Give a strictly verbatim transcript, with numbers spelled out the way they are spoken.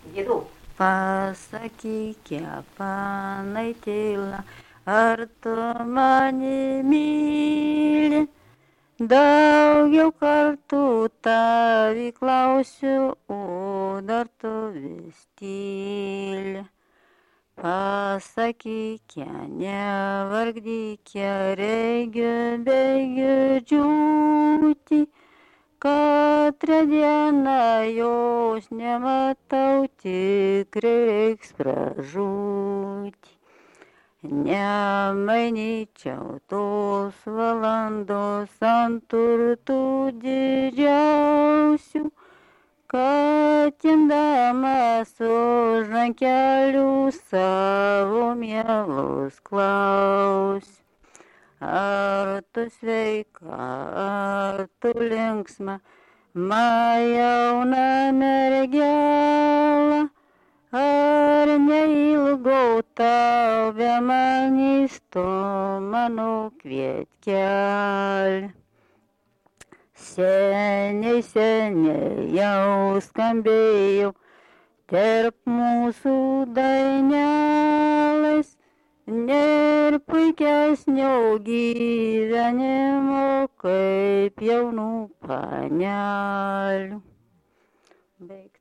Giedų. Pasakyk, panai tyla, ar tu mane myli? Daugiau kartų tavį klausiu, o dar tu vis tyli. Pasakyk, nevargdyk, regiu beigiu džiūti, katrą dieną jos nematau, tikrai reiks pražūti. Nemanyčiau tos valandos ant turtų didžiausių, kad imdamas už rankelių savo mielos klausiu. Ar tu sveika, ar tu linksma, ma jauna mergela, ar neilgo tau be manys to mano kvietkelį. Seniai, seniai jau skambėjau tarp mūsų dainelės, nėr puikesnio gyvenimo kaip jaunų panelių. Baig.